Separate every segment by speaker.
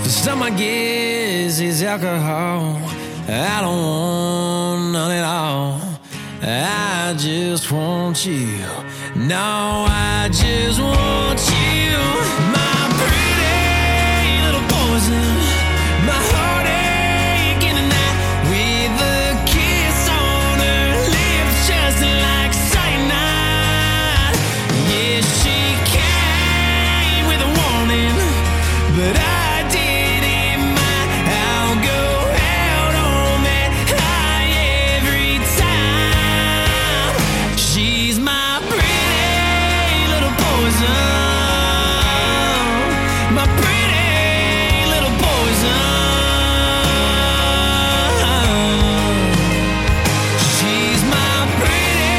Speaker 1: Some I guess is alcohol. I don't want none at all. I just want you. No, I just want you. My pretty little poison. My heartache in the night. With a kiss on her lips just like cyanide. Yeah, she came with a warning, but I didn't mind. I'll go out on that high every time. She's my pretty little poison. My pretty little poison. She's my pretty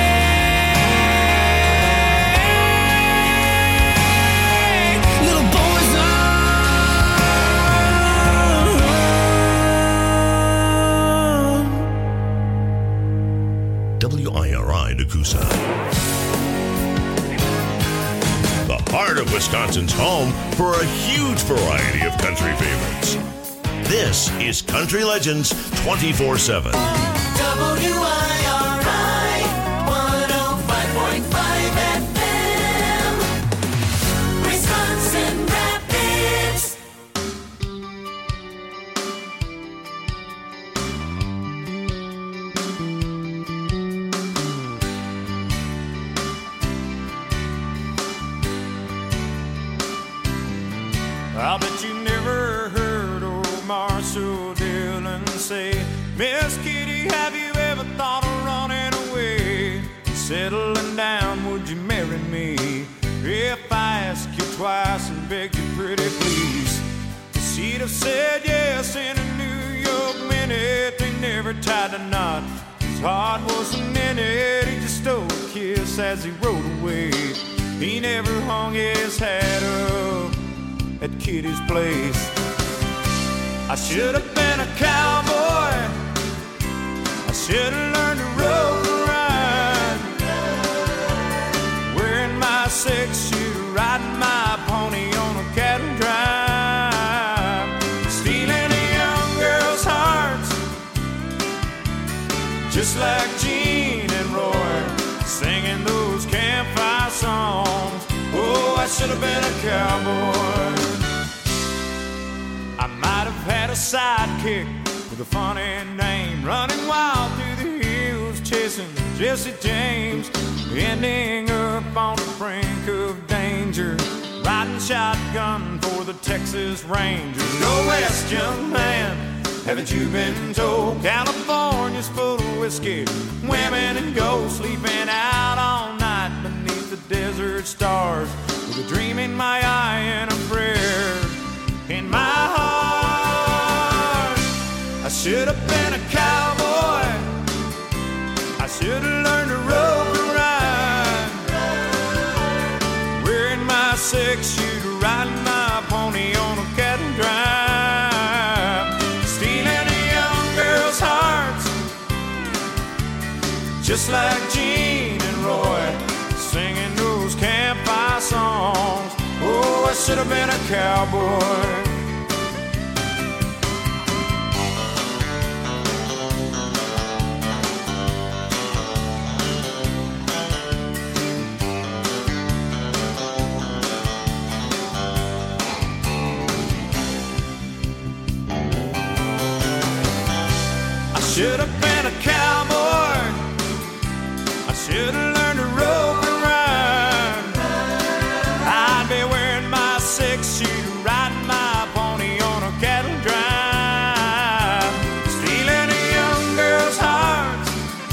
Speaker 1: little poison.
Speaker 2: WIRI Nakusa. The heart of Wisconsin's home for a huge variety of country favorites. This is Country Legends 24/7.
Speaker 3: WIRI 105.5 FM, Wisconsin Rapids.
Speaker 4: I bet you never heard old Marshall Dillon say, Miss Kitty, have you ever thought of running away? Settling down, would you marry me? If I ask you twice and beg you pretty please. She'd have said yes in a New York minute. They never tied a knot. His heart wasn't in it. He just stole a kiss as he rode away. He never hung his hat up at Kitty's place. I should have been a cowboy. I should have learned to rope and ride. Wearing my six-shooter, riding my pony on a cattle drive. Stealing a young girl's hearts, just like Gene and Roy, singing those campfire songs. Oh, I should have been a cowboy. I might have had a sidekick with a funny name, running wild through the hills, chasing Jesse James, ending up on the brink of danger, riding shotgun for the Texas Rangers. Go west, young man, haven't you been told? California's full of whiskey, women and gold, sleeping out all night beneath the desert stars, with a dream in my eye and a prayer in my heart. I should have been a cowboy. I should have learned to rope and ride. Wearing my six-shooter, riding my pony on a cattle drive. Stealing a young girl's hearts, just like Gene and Roy, singing those campfire songs. Oh, I should have been a cowboy. I should have been a cowboy. I should have learned to rope and ride. I'd be wearing my six-shooter, riding my pony on a cattle drive. Stealing a young girl's hearts,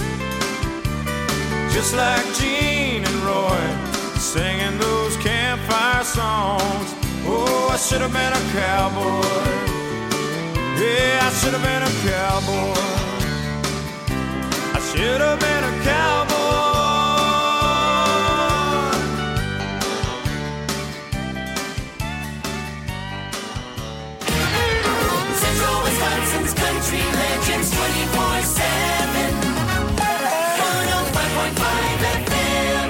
Speaker 4: just like Gene and Roy, singing those campfire songs. Oh, I should have been a cowboy. Yeah, I should have been a cowboy. I should have been a cowboy.
Speaker 3: Central Wisconsin's Country Legends 24/7. 105.5 FM.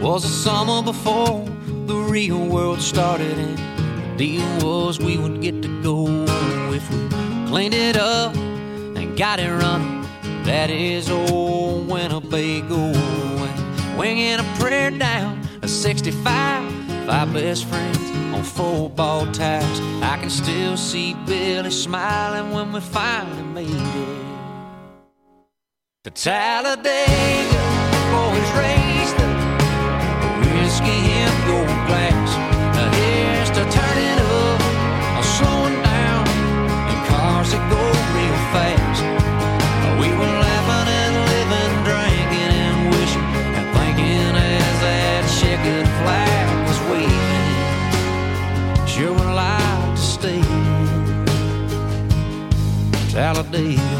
Speaker 5: Was the summer before the real world started, and the deal was we would get to go if we cleaned it up and got it running. That is old Winnebago, and winging a prayer down a 65, 5 best friends on 4-ball tires. I can still see Billy smiling when we finally made it to Talladega. Boys raised up whiskey in your glass. Here's to turning up or slowing down in cars that go real fast. We were laughing and living, drinking and wishing and thinking as that checkered flag was waving. Sure would like to stay in Talladega.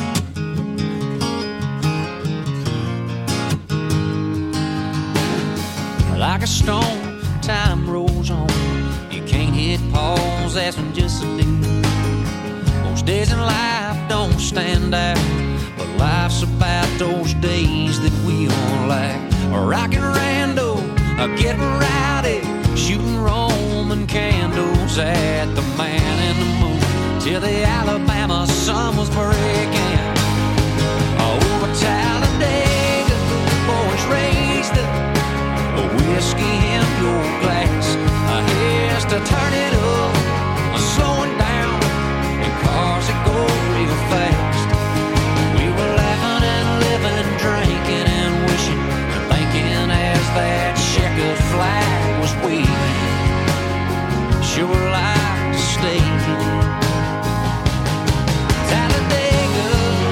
Speaker 5: Like a stone, time rolls on. You can't hit pause, that's when just a deal. Most days in life don't stand out, but life's about those days that we all like. Rockin' rando, getting rowdy, shooting Roman candles at the Man in the Moon till the Alabama sun was breaking. Over Talladega, boys raised up whiskey in your glass. Here's to turn it up, slowing down in cars that go real fast. We were laughing and living, drinking and wishing and thinking as that checkered flag was waving. Sure like to stay Talladega.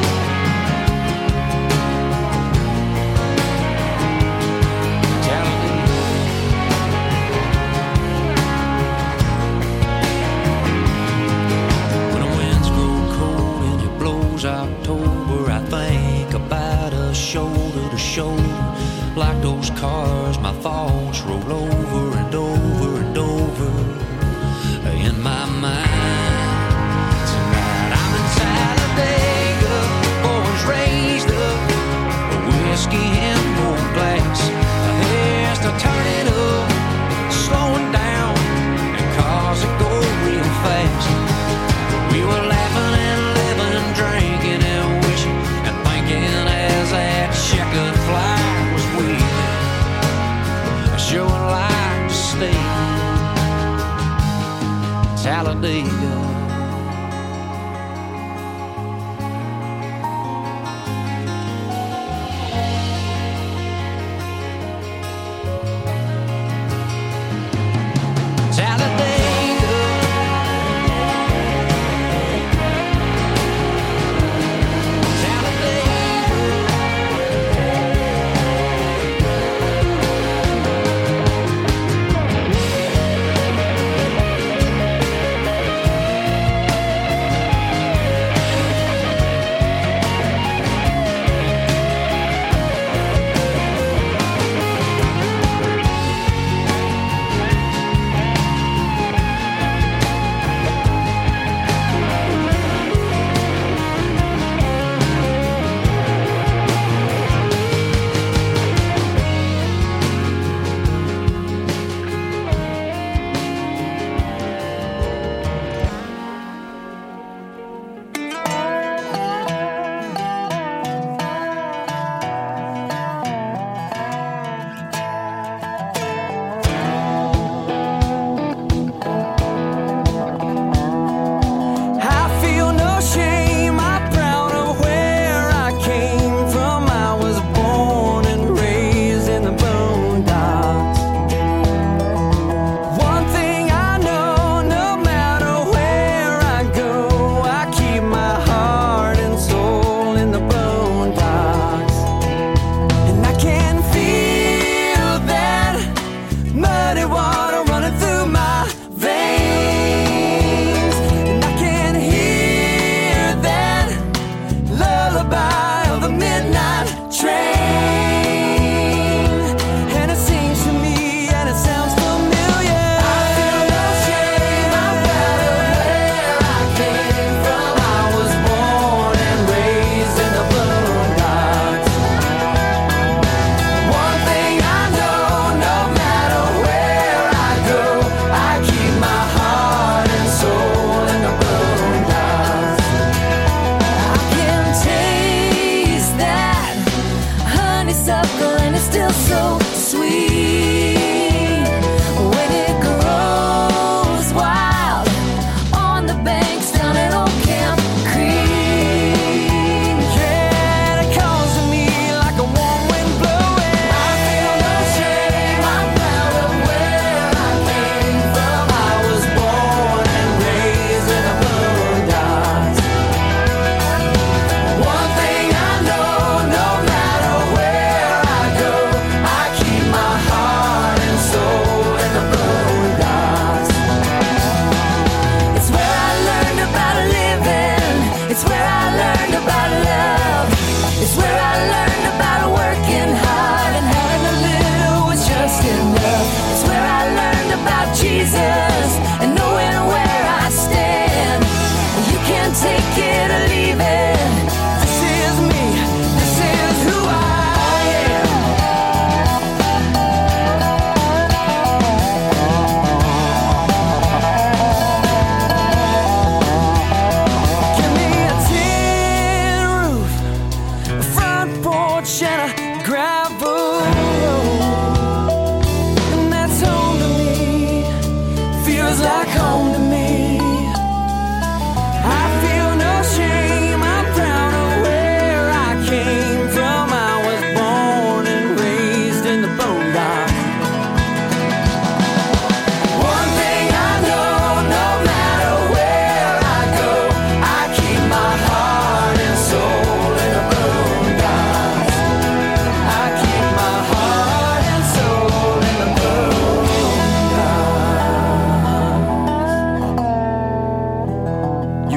Speaker 5: October, I think about us shoulder to shoulder. Like those cars, my thoughts roll over and over and over in my mind. Tonight I'm in Talladega, boys raised up, whiskey in your glass. Here's to turn it up, slowing down in cars that go real fast. We were laughing and living, drinking and wishing and thinking as that checkered flag was waving. I sure would like to stay Talladega.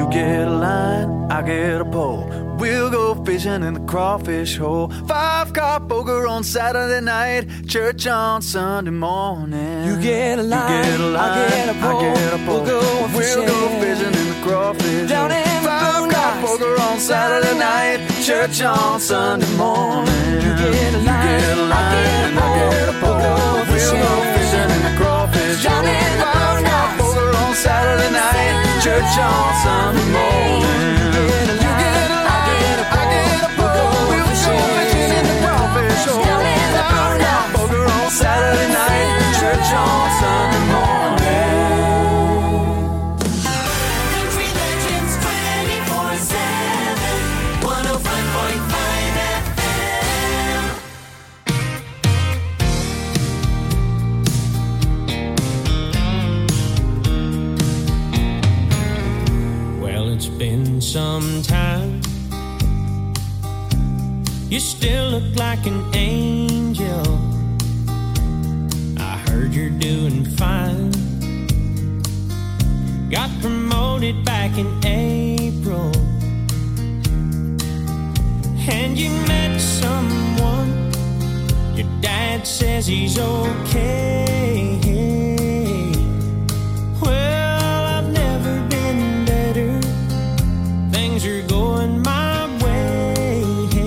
Speaker 6: You get a line, I get a pole. We'll go fishing in the crawfish hole. 5-car poker on Saturday night, church on Sunday morning.
Speaker 1: You get a line, I get a pole. We'll go
Speaker 6: fishing in the crawfish
Speaker 1: down in the
Speaker 6: 5-car poker on Saturday night, church on Sunday morning.
Speaker 1: You get a line, I get a pole.
Speaker 6: We'll go fishing in the crawfish
Speaker 1: down in the
Speaker 6: 5-car poker on Saturday night, church on Sunday morning. Saturday night, church on Sunday morning.
Speaker 3: Country Legends 24/7, 105.5 FM.
Speaker 1: Well, it's been some time. You still look like an angel. Heard you're doing fine. Got promoted back in April, and you met someone. Your dad says he's okay. Well, I've never been better. Things are going my way.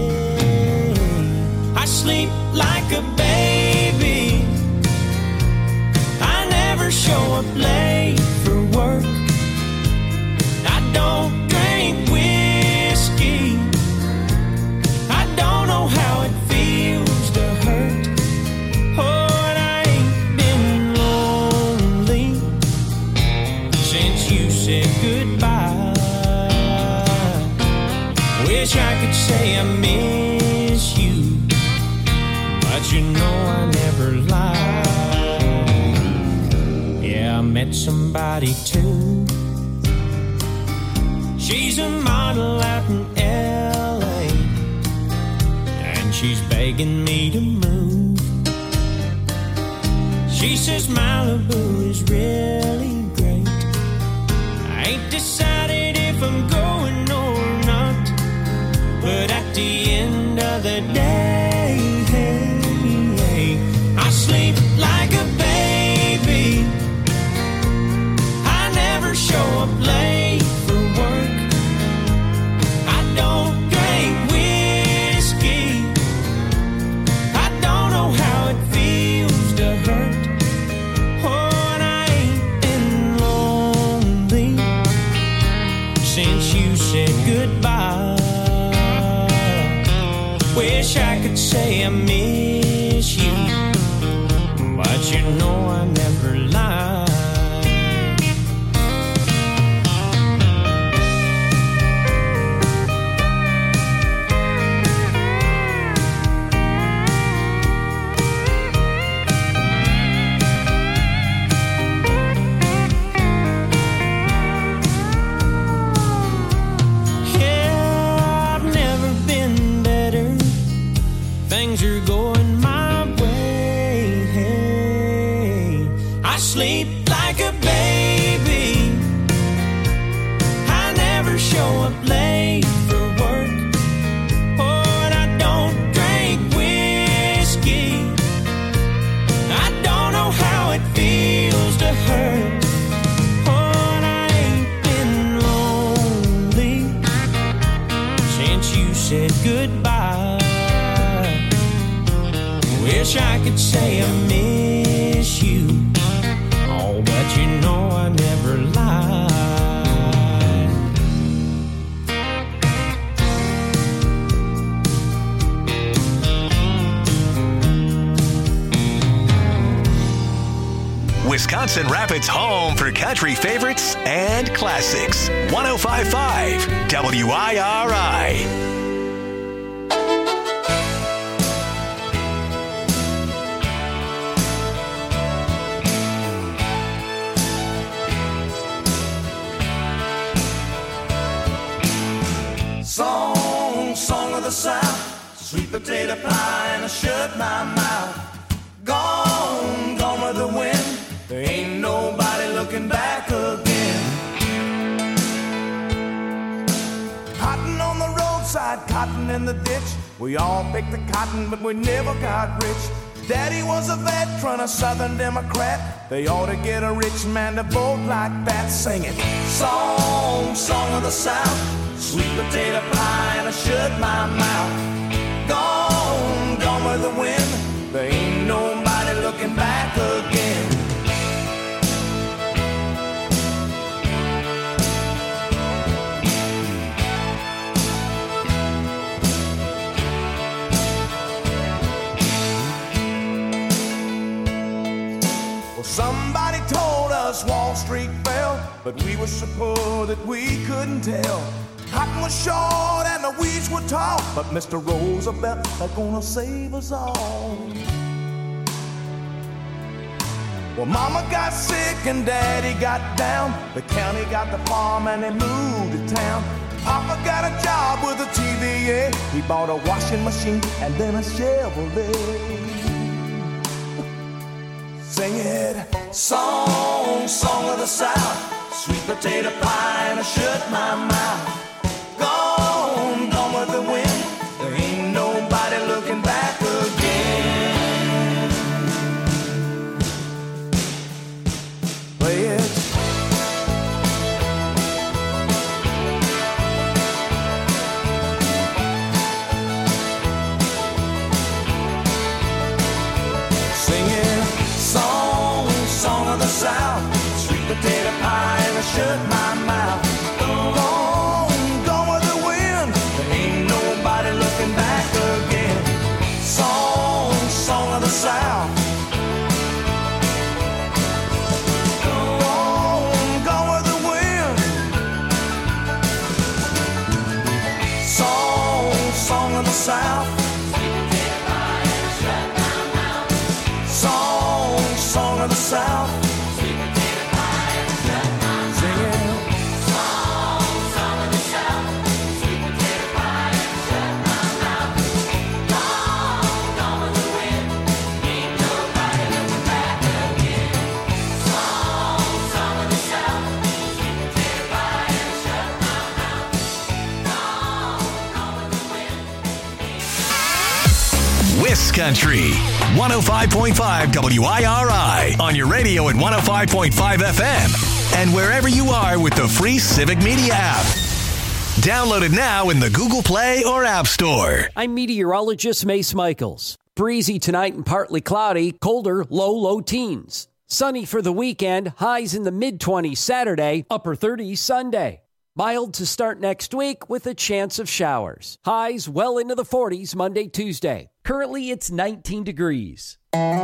Speaker 1: I sleep like a baby. Show up late for work. I don't drink whiskey. I don't know how it feels to hurt. Oh, and I ain't been lonely since you said goodbye. Wish I could say I miss you, but you know I never lie. I met somebody too. She's a model out in LA, and she's begging me to move. She says Malibu is really great. I ain't decided if I'm going or not, but at the end of the day, I sleep like a baby. Show up late for work. I don't drink whiskey. I don't know how it feels to hurt. Oh, and I ain't been lonely since you said goodbye. Wish I could say I miss you, but you know I never lie. Things are going my way. I sleep like a baby. I never show up late for work. Oh, and I don't drink whiskey. I don't know how it feels to hurt. Oh, and I ain't been lonely since you said goodbye. Wish I could say I miss you. Oh, but you know I never lied.
Speaker 7: Wisconsin Rapids' home for country favorites and classics. 105.5 WIRI.
Speaker 6: Song of the South, sweet potato pie, and I shut my mouth. Gone with the wind. There ain't nobody looking back again.
Speaker 8: outside, cotton in the ditch. We all picked the cotton, but we never got rich. Daddy was a veteran, a Southern Democrat. They ought to get a rich man to vote like that. Singing, song, song of the South, sweet potato pie and I shut my mouth. Gone, gone with the wind, there ain't nobody looking back again. Somebody told us Wall Street fell, but we were so poor that we couldn't tell. Cotton was short and the weeds were tall, but Mr. Roosevelt is gonna save us all. Well, Mama got sick and Daddy got down. The county got the farm and they moved to town. Papa got a job with a TVA. He bought a washing machine and then a Chevrolet. Sing it, song, song of the South, sweet potato pie and I shut my mouth. Gone, gone with the wind, there ain't nobody looking back again. Play it. South, sweet potato pie and I shut my mouth. Gone, gone with the wind, there ain't nobody looking back again. Song, song of the South. Gone, gone with the wind. Song, song of the South. Sweet potato pie and I shut my mouth. Song, song of the South.
Speaker 7: Country 105.5 WIRI on your radio at 105.5 FM and wherever you are with the free Civic Media app. Download it now in the Google Play or App Store.
Speaker 9: I'm meteorologist Mace Michaels. Breezy tonight and partly cloudy, colder, low teens. Sunny for the weekend, highs in the mid-20s Saturday, upper 30s Sunday. Mild to start next week with a chance of showers. Highs well into the 40s Monday, Tuesday. Currently, it's 19 degrees.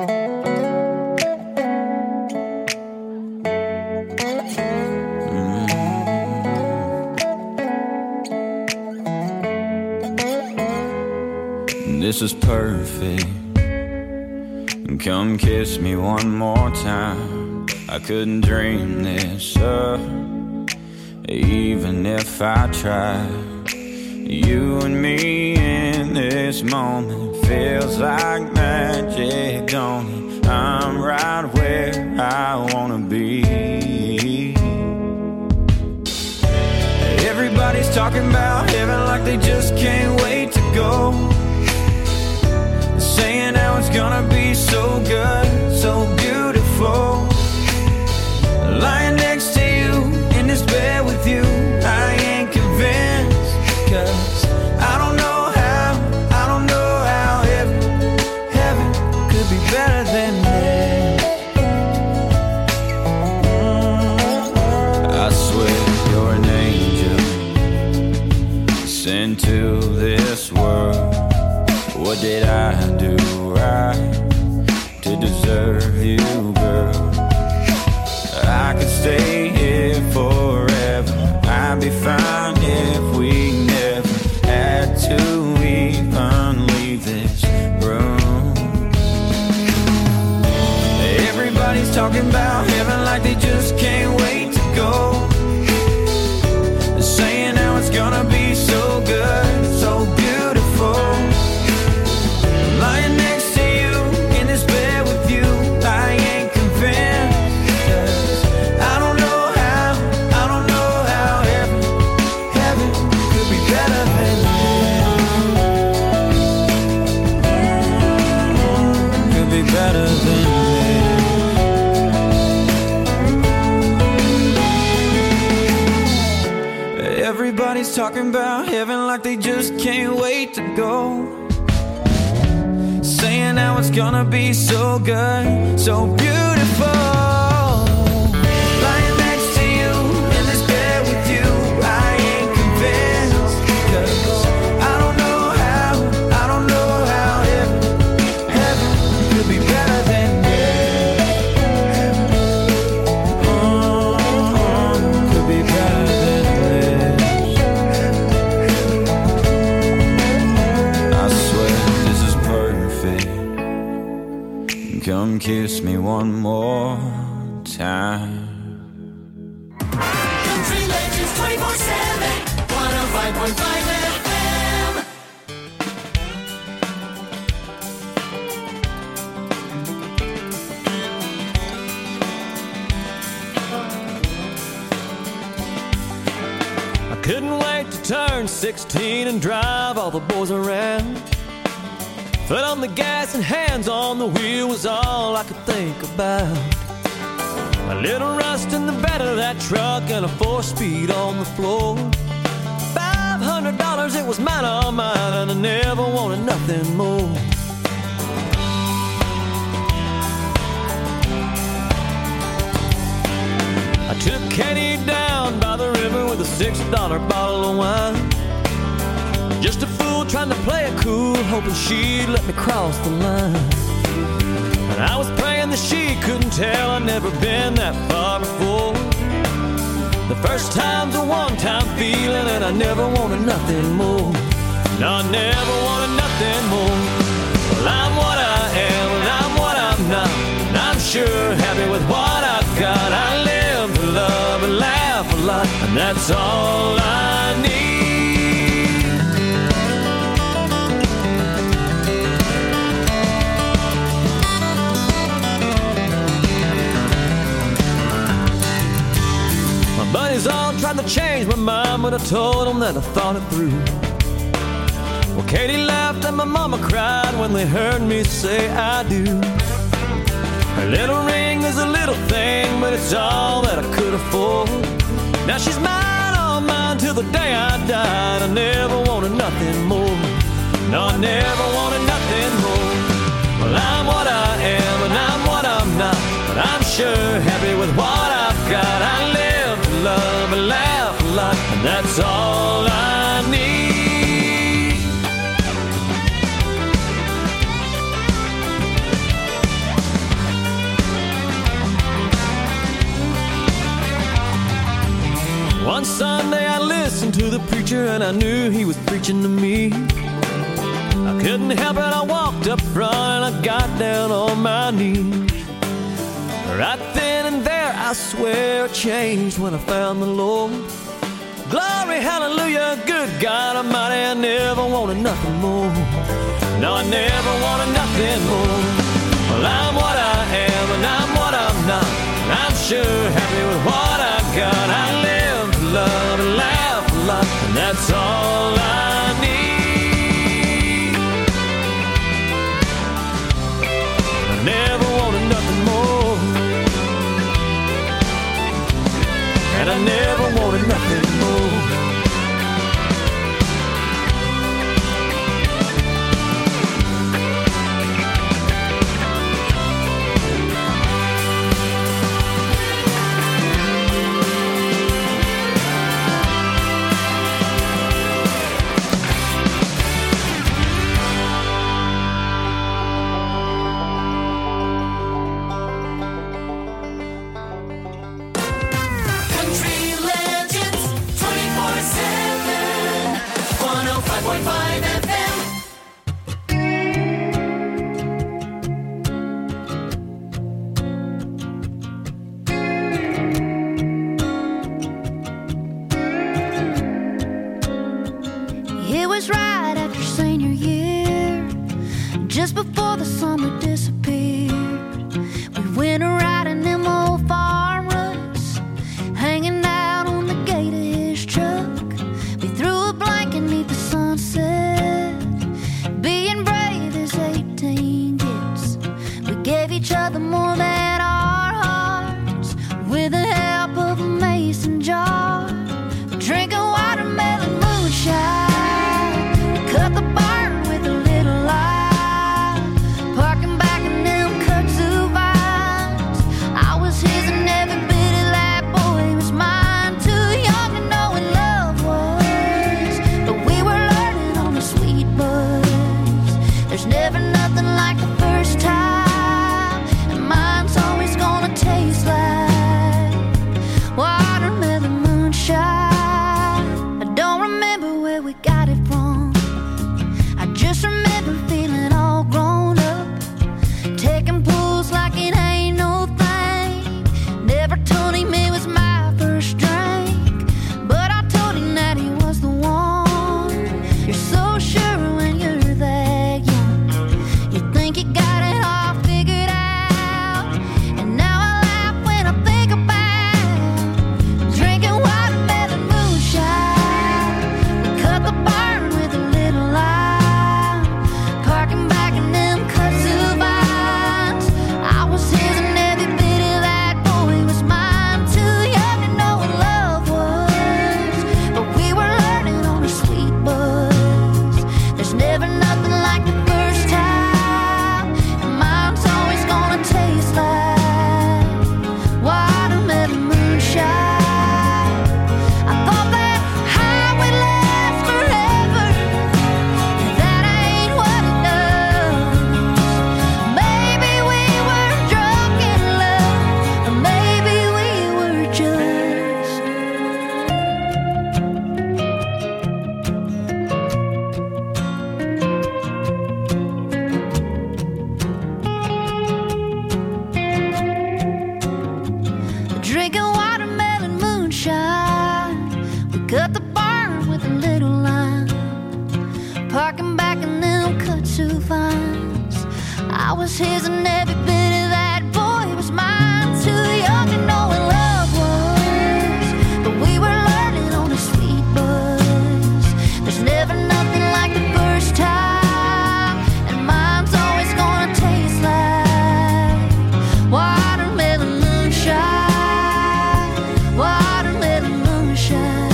Speaker 10: This is perfect. Come kiss me one more time. I couldn't dream this up, even if I tried. You and me in this moment feels like magic, don't it? I'm right where I wanna be. Everybody's talking about heaven like they just can't wait to go. Saying how it's gonna be so good, so beautiful. Lying next to you in this bed with you, I ain't convinced, 'cause I don't know how heaven could be better than this. I swear you're an angel sent to this world. What did I do right to deserve you, girl? I could stay here forever. I'd be fine if we never had to even leave this room. Everybody's talking about heaven like they just can't wait to go. They're saying how it's gonna be so good, so beautiful. Lying next to you in this bed with you, I ain't convinced. I don't know how heaven could be better than this. Everybody's talking about heaven like they just can't wait to go. Saying how it's gonna be so good, so beautiful. Lying next to you in this bed with you, I ain't convinced. 'Cause I don't know how heaven could be better than this. Could be better than this. I swear this is perfect. Come kiss me one more time.
Speaker 3: Country Legends 24/7, 105.5 FM.
Speaker 1: I couldn't wait to turn 16 and drive all the boys around. Foot on the gas and hands on the wheel was all I could think about. A little rust in the bed of that truck and a 4-speed on the floor. $500, it was mine, all mine, and I never wanted nothing more. I took Katie down by the river with a $6 bottle of wine. Just a fool trying to play it cool, hoping she'd let me cross the line. And I was praying that she couldn't tell I'd never been that far before. The first time's a one-time feeling, and I never wanted nothing more. No, I never wanted nothing more. Well, I'm what I am, and I'm what I'm not. And I'm sure happy with what I've got. I live to love and laugh a lot, and that's all I need. Buddies all tried to change my mind, but I told them that I thought it through. Well, Katie laughed and my mama cried when they heard me say I do. Her little ring is a little thing, but it's all that I could afford. Now she's mine, all mine, till the day I died. I never wanted nothing more. No, I never wanted nothing more. Well, I'm what I am, and I'm what I'm not. But I'm sure happy with what I've got. I live to love and laugh a lot, and that's all I need. One Sunday I listened to the preacher, and I knew he was preaching to me. I couldn't help it, I walked up front and I got down on my knees. Right then and there, I swear it changed when I found the Lord. Glory, hallelujah, good God Almighty, I never wanted nothing more. No, I never wanted nothing more. Well, I'm what I am, and I'm what I'm not. And I'm sure happy with what I've got. I live to love and laugh a lot, and that's all I need. I never wanted nothing more. And I never wanted nothing more.
Speaker 11: It was right after senior year, just before the summer disappeared. We went riding them old farm ruts, hanging out on the gate of his truck. We threw a blanket neath the sunset, being brave as 18 gets. We gave each other more than our hearts, with the help of a mason jar, drinking watermelon we got it from. I just remember feeling all grown up, taking pulls like it ain't no thing. Never told him it was my first drink, but I told him that he was the one. You're so sure when you're that young, you think you got it all figured out. And now I laugh when I think about drinking watermelon moonshine. We cut the barn with a little lime, parking back in them kudzu vines. I was his and every bit of that boy was mine. Too young to know what love was, but we were learning on a sweet buzz. There's never nothing like the first time, and mine's always gonna taste like watermelon moonshine. I thought that high would last forever, but that ain't what it does. Maybe we were drunk in love, or maybe we were just drinking watermelon moonshine. We cut the barn with a little lime, parking back in them kudzu vines. I was his and every bit of that boy was mine. Too young to know what love was, but we were learning on a sweet buzz. There's never nothing like the first time, and mine's always gonna taste like watermelon moonshine. Watermelon moonshine.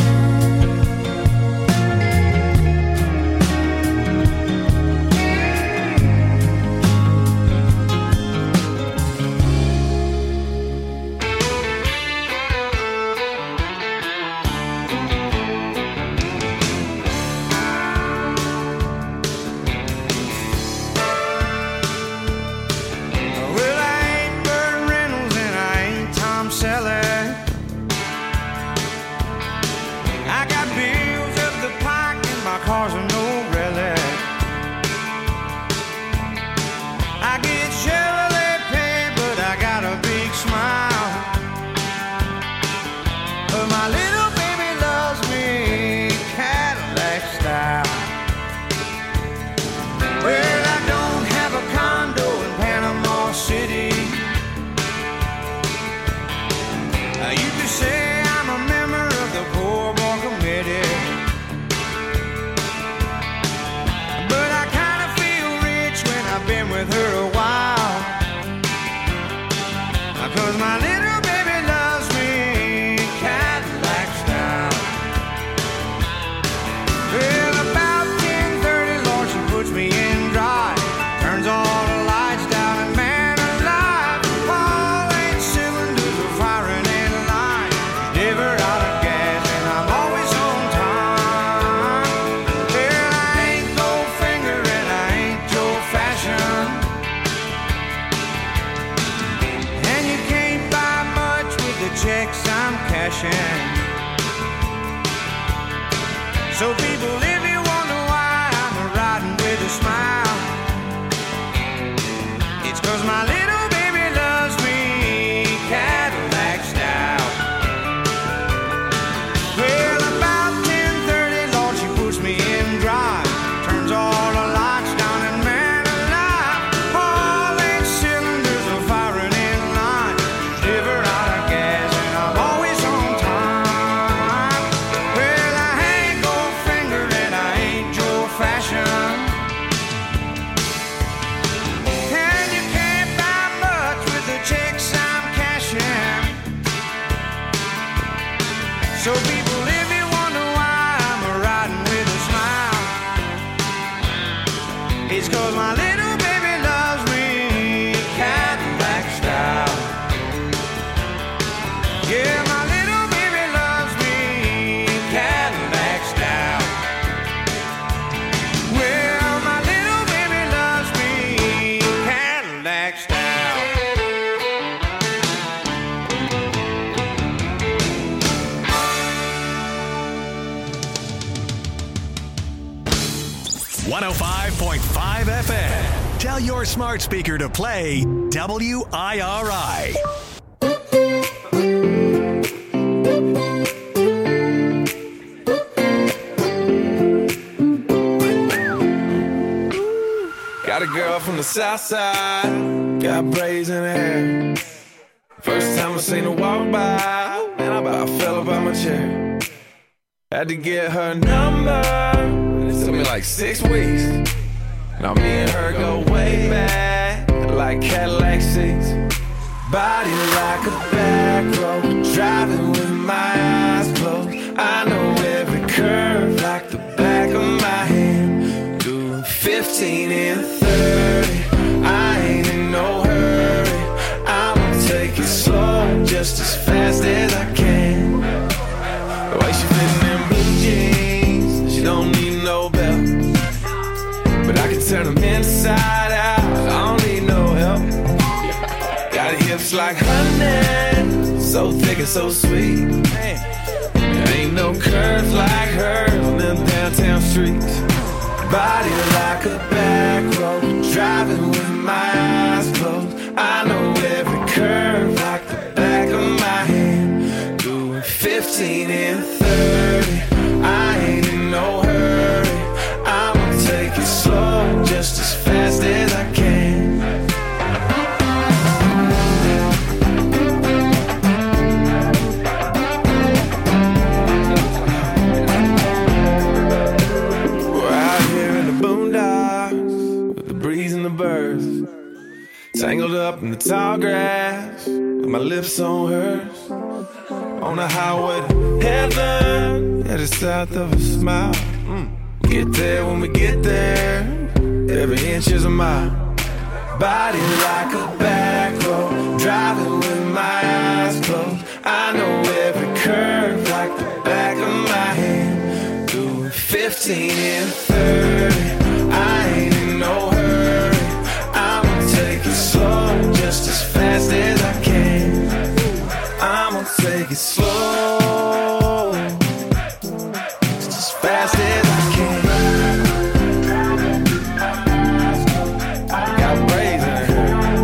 Speaker 4: Well, I ain't Burt Reynolds and I ain't Tom Selleck. I got bills up the pike and my car's a no relic. I get Chevrolet pay, but I got a big smile. But my little baby loves me Cadillac style. Well, I don't have a condo in Panama City. You could say I'm a member of the Poor Boy Committee. But I kind of feel rich when I've been with her a while. 'Cause my little baby loves me Cadillac style. Well, about 10:30, Lord, she puts me in drive, turns all the lights down, and man alive, all 8 cylinders are firing in line. Never out of gas, and I'm always on time. Well, I ain't Goldfinger and I ain't Joe Fashion, and you can't buy much with the checks I'm cashing. So people, if you wonder why I'm riding with a smile, it's 'cause my little baby loves me Cadillac style. Well, about 10:30, Lord, she puts me in drive, turns all the lights down, and man alive, all 8 cylinders are firing in line. Never out of gas, and I'm always on time. Well, I ain't Goldfinger and
Speaker 7: 105.5 FM. Tell your smart speaker to play WIRI.
Speaker 12: Got a girl from the south side, got braids in her hair. First time I seen her walk by, man, I about fell about my chair. Had to get her number, it took me like 6 weeks. Now me and her go way back, like Cadillac seats. Body like a back road, driving with my eyes closed. I know every curve like the back of my hand. Doing 15 and 30, I ain't in no hurry. I'ma take it slow, just as fast as I can. The way she fitting in blue jeans, she don't need no belt. But I can turn them inside out, I don't need no help. Got hips like honey, so thick and so sweet. There ain't no curves like hers on them downtown streets. Body like a back road, driving with my eyes closed. I know every curve like the back of my hand. Doing 15 and 30, I ain't in no hurry. I'ma take it slow, just as fast as I can. Tangled up in the tall grass, with my lips on hers. On the highway to heaven, yeah, the south of a smile. Get there when we get there, every inch is a mile. Body like a back road, driving with my eyes closed. I know every curve like the back of my hand. Doing 15 and 30, I ain't in no hurry. I'ma take it slow, just as fast as I can. I'ma take it slow, just as fast as I can. Got braids in her.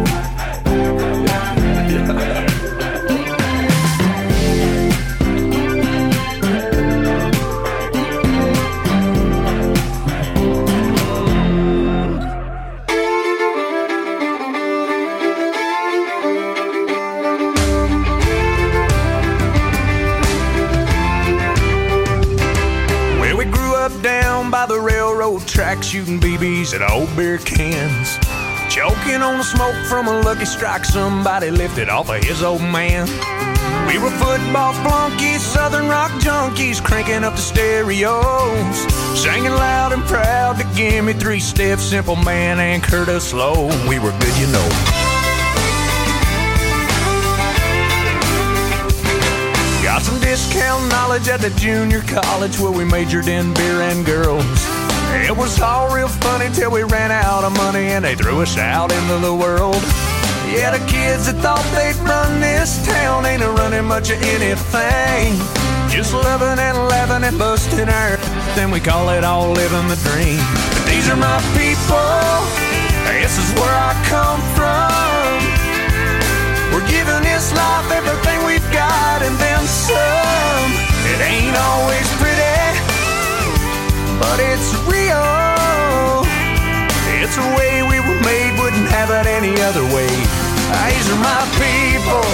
Speaker 12: Down by the railroad track, shooting BBs at old beer cans, choking on the smoke from a Lucky Strike somebody lifted off of his old man. We were football flunkies, southern rock junkies, cranking up the stereos, singing loud and proud to Give Me 3 Steps, Simple Man, and Curtis Slow. We were good, you know. Got some discount knowledge at the junior college where we majored in beer and girls. It was all real funny till we ran out of money and they threw us out into the world. Yeah, the kids that thought they'd run this town ain't running much of anything. Just loving and laughing and busting our then we call it all living the dream. But these are my people, this is where I come from. We're giving this life everything we've got and then some. It ain't always pretty, but it's real. It's the way we were made, wouldn't have it any other way. These are my people.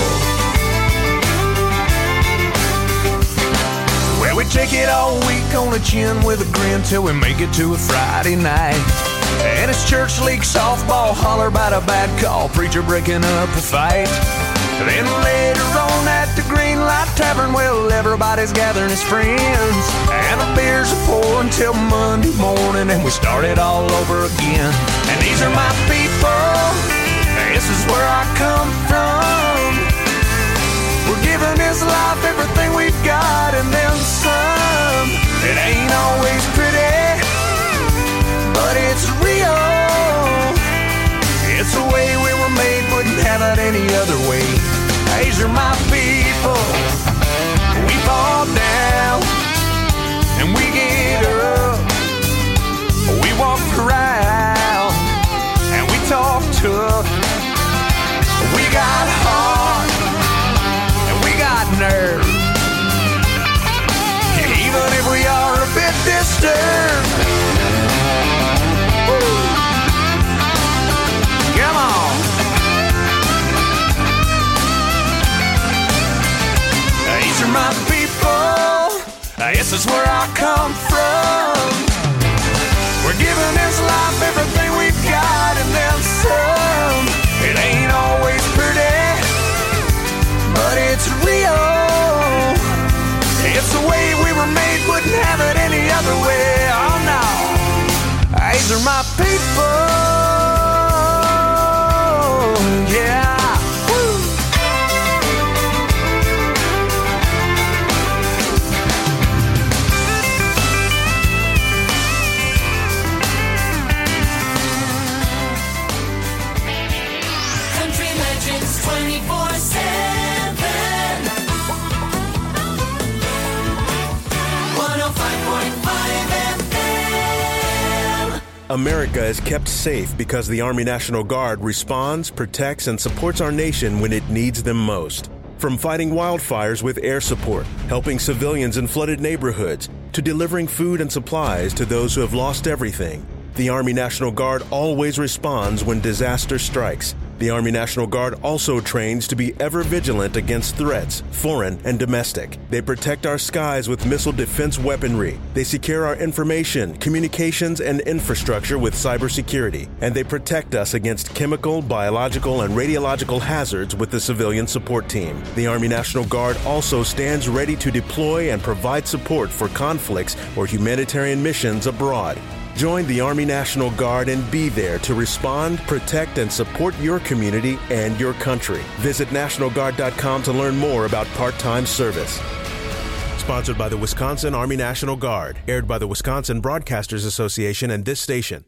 Speaker 12: Well, we take it all week on the chin with a grin till we make it to a Friday night. And it's church league softball, holler about a bad call, preacher breaking up a fight. Then later on at the Green Light Tavern, well, everybody's gathering as friends, and the beers are pouring till Monday morning, and we start it all over again. And these are my people, this is where I come from. We're giving this life everything we've got and then some. It ain't always pretty, but it's real. It's the way we were made, wouldn't have it any other way. These are my people. We fall down and we get up. We walk this is where I come from. We're giving this life everything we've got and then some. It ain't always pretty, but it's real. It's the way we were made, wouldn't have it any other way. Oh no, these are my people. Yeah.
Speaker 3: Country Legends 24/7. 105.5 FM.
Speaker 13: America is kept safe because the Army National Guard responds, protects, and supports our nation when it needs them most. From fighting wildfires with air support, helping civilians in flooded neighborhoods, to delivering food and supplies to those who have lost everything, the Army National Guard always responds when disaster strikes. The Army National Guard also trains to be ever vigilant against threats, foreign and domestic. They protect our skies with missile defense weaponry. They secure our information, communications, and infrastructure with cybersecurity. And they protect us against chemical, biological, and radiological hazards with the civilian support team. The Army National Guard also stands ready to deploy and provide support for conflicts or humanitarian missions abroad. Join the Army National Guard and be there to respond, protect, and support your community and your country. Visit NationalGuard.com to learn more about part-time service. Sponsored by the Wisconsin Army National Guard. Aired by the Wisconsin Broadcasters Association and this station.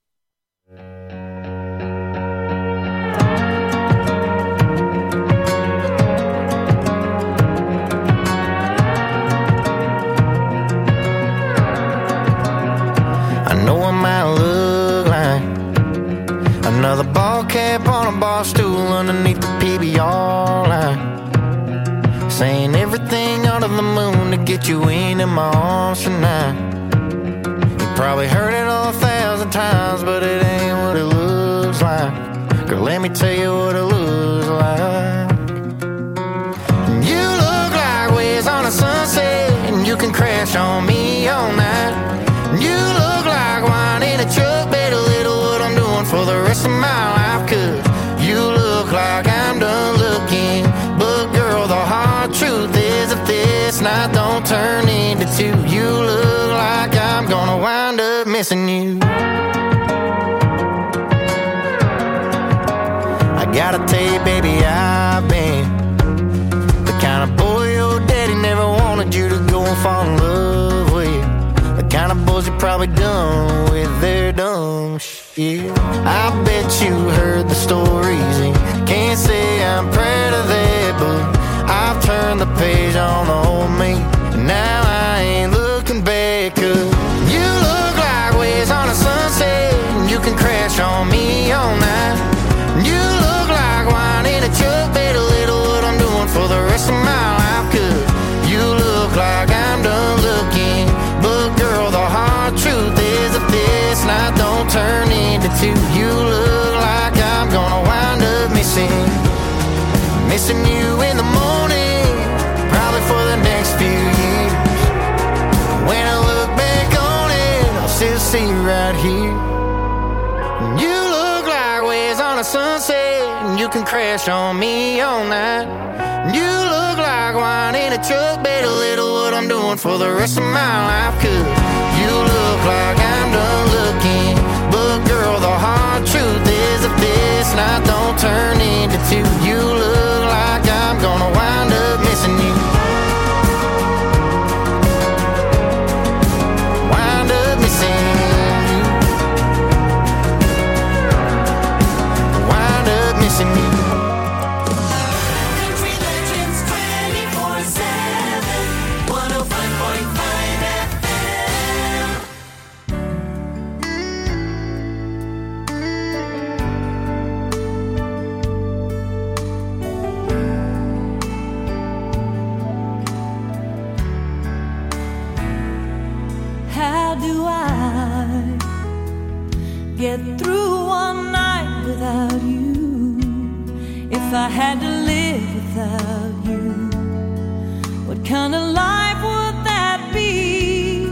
Speaker 14: Another ball cap on a bar stool underneath the PBR line, saying everything under the moon to get you into my arms tonight. You probably heard it 1,000 times, but it ain't what it looks like. Girl, let me tell you what it looks like. You look like waves on a sunset, and you can crash on me all night. You look like wine in a truck, better little what I'm doing for the rest of my life. Cause you look like I'm done looking, but girl, the hard truth is if this night don't turn into two, you look like I'm gonna wind up missing you. I gotta tell you, baby, I've been the kind of boy your daddy never wanted you to go and fall in love with. The kind of boys you're probably done with their dumb shit. I bet you heard the stories and can't say I'm proud of that, but I've turned the page on the old me, and now I ain't looking back. Cause you look like waves on a sunset, and you can crash on me all night. You look like wine in a truck, better little what I'm doing for the rest of my life. Cause you look like I'm done looking, but girl, the hard truth is if this night don't turn into two, you look like I'm gonna wind up missing you in the morning, probably for the next few years. When I look back on it, I'll still see you right here. You look like waves on a sunset, and you can crash on me all night. You look like wine in a truck, better little what I'm doing for the rest of my life. Cause you look like I'm done looking, but girl, the hard truth is if this night don't turn into two, you look like I'm gonna wind up missing you. Wind up missing you. Wind up missing you.
Speaker 3: Country Legends 24/7. 105.5 FM.
Speaker 15: How do I get through one night without you? If I had to live without you, what kind of life would that be?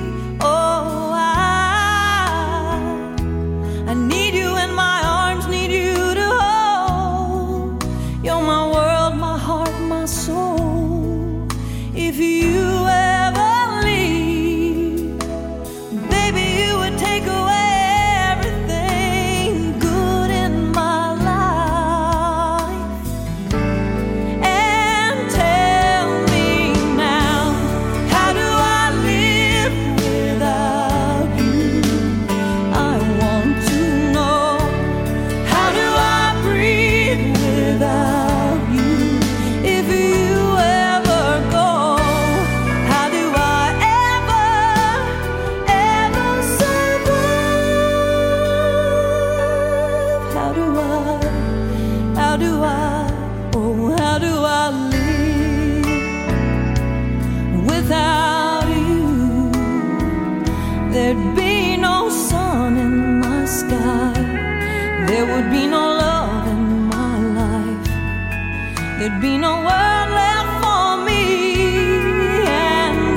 Speaker 15: sun in my sky, there would be no love in my life. There'd be no world left for me. And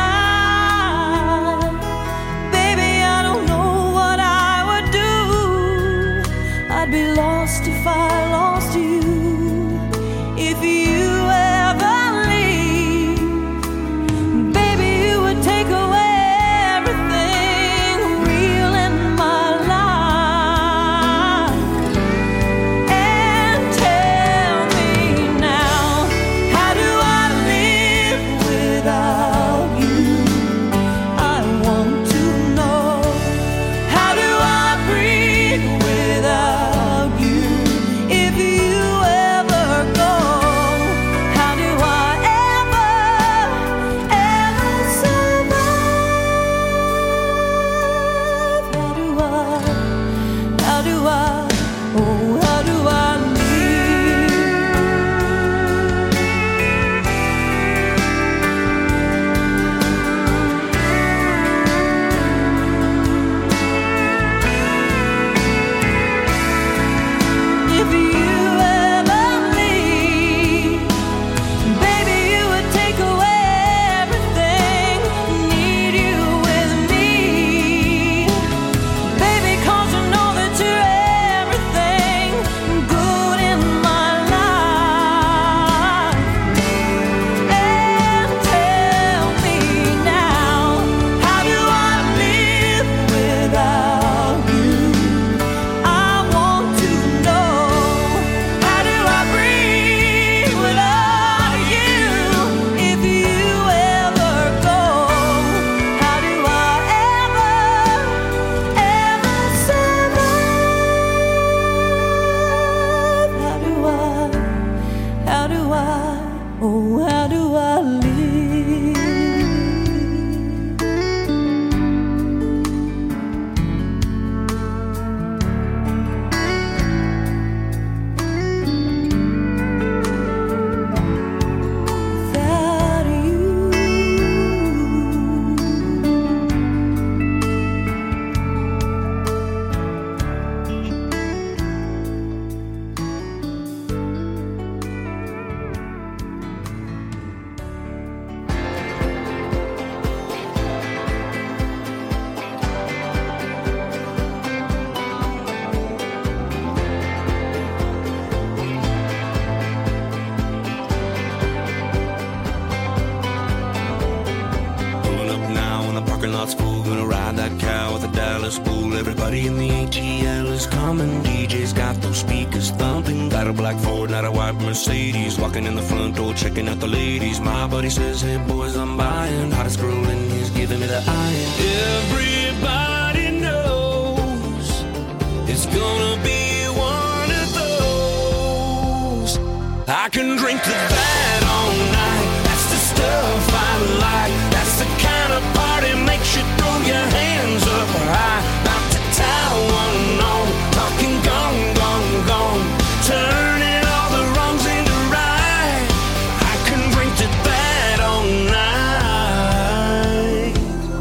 Speaker 15: baby, I don't know what I would do. I'd be lost if I lost you. If you ever leave, baby, you would take away everything real in my life. And tell me now, how do I live without you? I want to know. How do I breathe without you? If you ever go, how do I ever survive? How do I, oh, how do I if you ever leave, baby, you would take away everything. Need you with me, baby, 'cause you know that you're everything good in my life. And tell me now, how do I live without you? I want to know. How do I breathe without you? If you ever go, how do I ever survive? How do I, oh, how do I live? Without you.
Speaker 16: Pulling up now in the parking lot's full. Gonna ride that cow with the Dallas Bull. Everybody in the ATL is coming. DJ's got those speakers thumping. Got a black Ford, not a white Mercedes. Walking in the front door, checking out the ladies. My buddy says, hey boys, I'm buying. Hottest girl in he's giving me the iron. Everybody knows it's gonna be one of those. I can drink to that all night. That's the stuff I like. That's the kind of party makes you throw your hands up high. About to tie one on, talking gone, gone, gone. Turning all the wrongs into right. I can drink to that all night.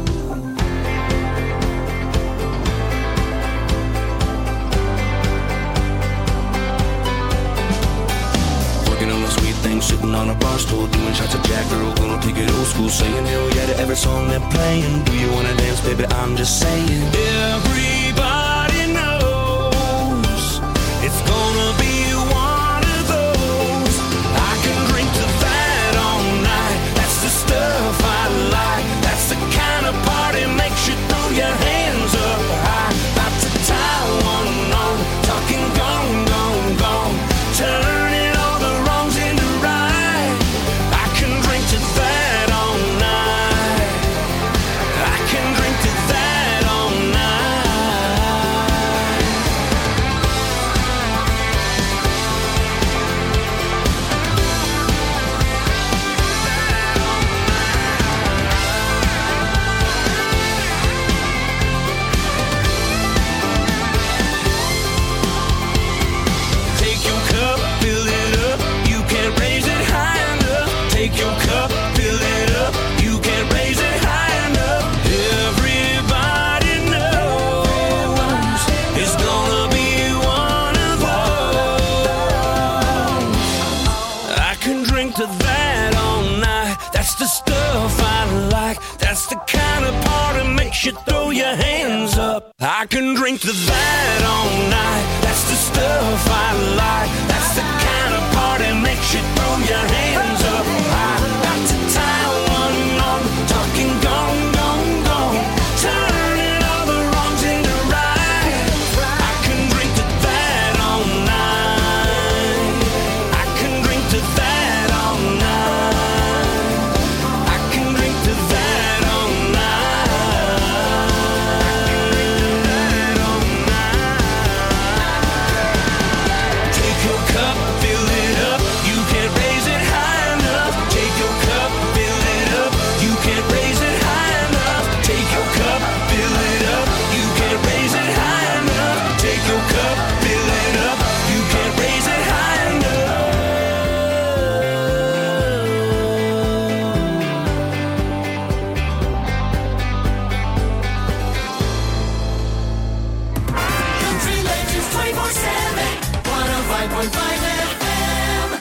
Speaker 16: Working on the sweet thing, sitting on a bar stool, doing shots of Jack, girl, gonna take it old school, saying hell yeah to every song they're playing. Do you wanna dance, baby? I'm just saying. Everybody knows it's gonna be one of those. I can drink to that all night. That's the stuff I like. That's the kind of party makes you throw your hands up high. About to tie one on, talking gone, gone, gone. Turning all the wrongs into right. I can drink to that all night. I can drink to that all night. you throw your hands up. I can drink to that all night. That's the stuff I like. That's the kind of party makes you throw your hands up. I got to tie one on, talking gone, gone, gone, turning all the wrongs into right. I can drink to that all night. I can drink to that all night. I can drink to that all night. Take your cup, fill it up. You can't raise it high enough. Take your cup, fill it up. You can't raise it high enough. Take your cup, fill it up. You can't raise it high enough. Take your cup, fill it up. You can't raise it high enough.
Speaker 3: Country Legends 24/7, 105.5 FM.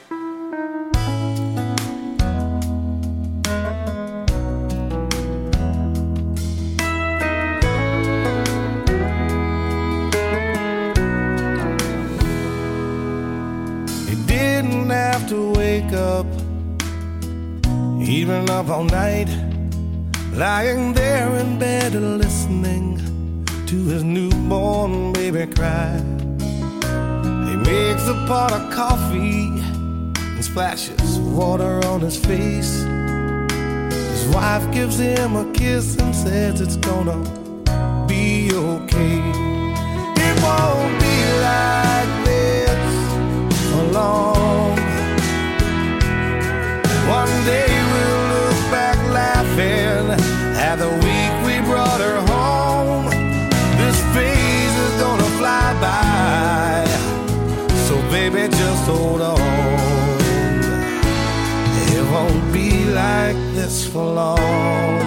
Speaker 8: He didn't have to wake up, even up all night, lying there in bed listening to his newborn baby cry. He makes a pot of coffee and splashes water on his face. His wife gives him a kiss and says it's gonna be okay. It won't be like this for long. One day we'll look back laughing at the week we brought her home. This phase is gonna fly by, so baby just hold on. It won't be like this for long.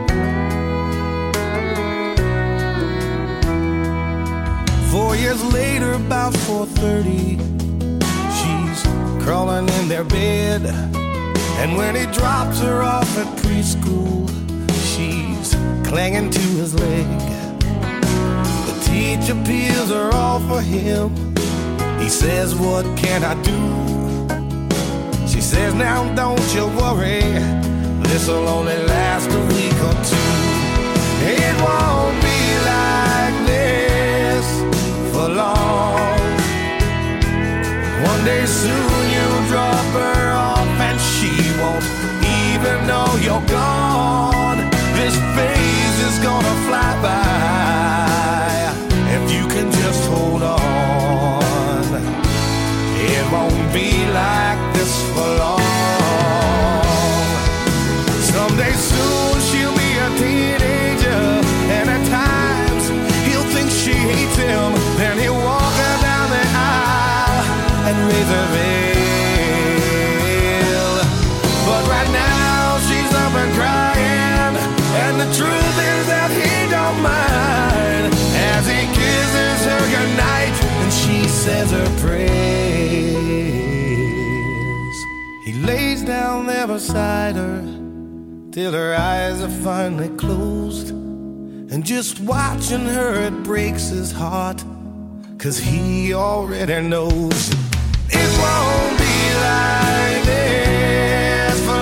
Speaker 8: 4 years later, about 4:30, she's crawling in their bed. And when he drops her off at preschool, she's clinging to his leg. The teacher peels her off for him. He says, what can I do? She says, now don't you worry, this'll only last a week or two. It won't be like this for long. One day soon you'll drop her off and she won't even know you're gone. This phase is gonna fly by if you can just hold on. It won't be like this for long. Someday soon she'll be a teenager, and at times he'll think she hates him. Then he'll walk her down the aisle and raise her veil. But right now she's up and crying, and the truth is that he don't mind as he kisses her goodnight and she says her prayers. He lays down there beside her till her eyes are finally closed, and just watching her it breaks his heart, 'cause he already knows it won't be like this for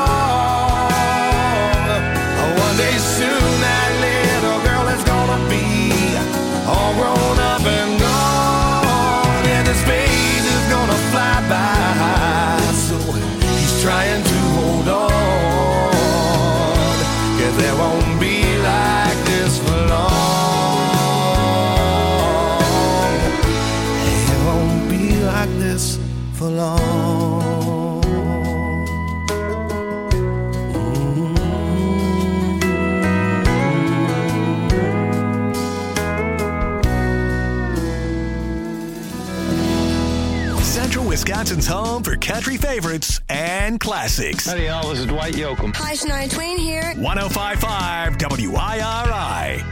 Speaker 8: long. One day soon that little girl is gonna be all grown up and gone, and his phase is gonna fly by, so he's trying to hold on, 'cause there won't be like this for long. It won't be like this for long.
Speaker 7: Central Wisconsin's home for country favorites and classics.
Speaker 17: Howdy, y'all. This is Dwight Yoakam.
Speaker 18: Hi, Shania Twain here.
Speaker 7: 105.5 WIRI.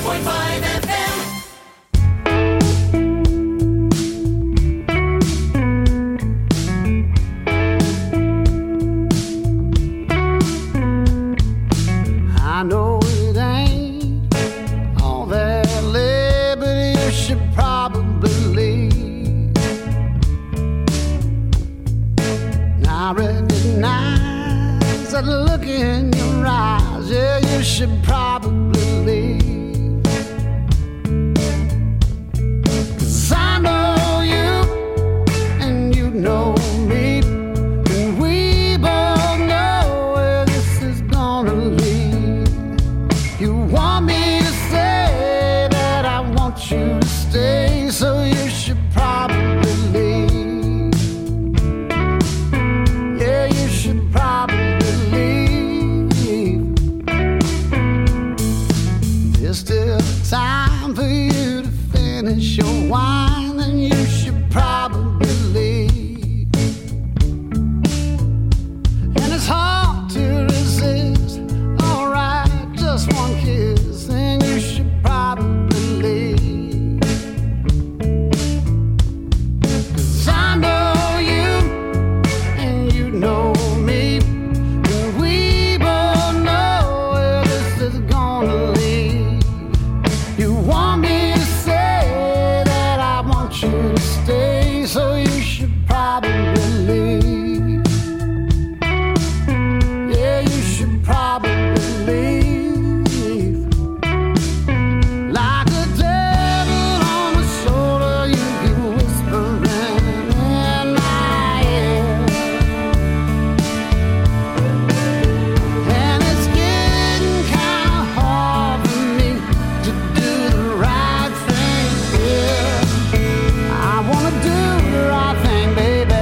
Speaker 3: 105.5 FM.
Speaker 17: I know it ain't all that lit, but you should probably leave. I recognize that look in your eyes. Yeah, you should probably leave. 'Cause I know you and you know me, and we both know where this is gonna lead. You want me to say that I want you to stay, so you should probably leave. Yeah, you should probably leave. There's still time for you to finish your wine, and you should probably leave. And it's hard to resist. Alright, just one kiss, and you should probably leave. 'Cause I know you and you know me, and we both know where this is gonna lead. You want me to say that I want you to stay, so you should probably leave. Yeah, you should probably leave. Like a devil on my shoulder, you keep whispering in my ear. And it's getting kinda hard for me to do the right thing here. I wanna do the right thing, baby.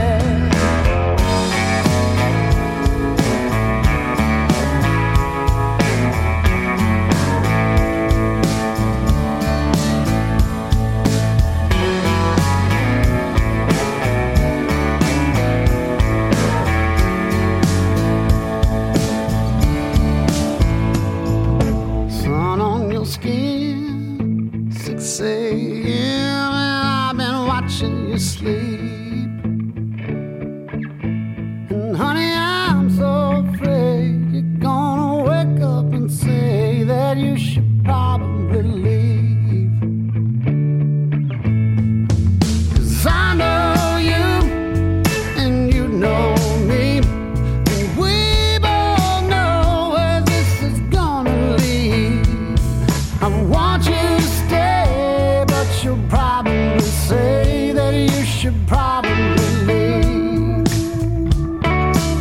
Speaker 17: Sun on your skin, 6 a.m. and I've been watching you sleep.